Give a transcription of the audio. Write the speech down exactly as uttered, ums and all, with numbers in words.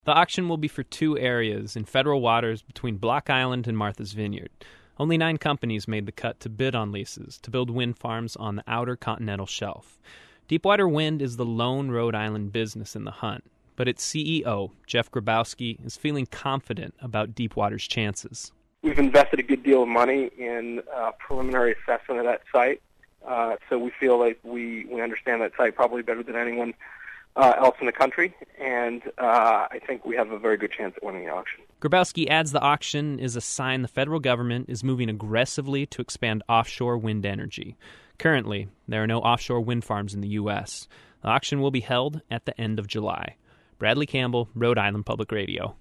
The auction will be for two areas in federal waters between Block Island and Martha's Vineyard. Only nine companies made the cut to bid on leases to build wind farms on the outer continental shelf. Deepwater Wind is the lone Rhode Island business in the hunt, but its C E O, Jeff Grabowski, is feeling confident about Deepwater's chances. We've invested a good deal of money in a preliminary assessment of that site, uh, so we feel like we, we understand that site probably better than anyone uh, else in the country, and uh, I think we have a very good chance at winning the auction. Grabowski adds the auction is a sign the federal government is moving aggressively to expand offshore wind energy. Currently, there are no offshore wind farms in the U S. The auction will be held at the end of July. Bradley Campbell, Rhode Island Public Radio.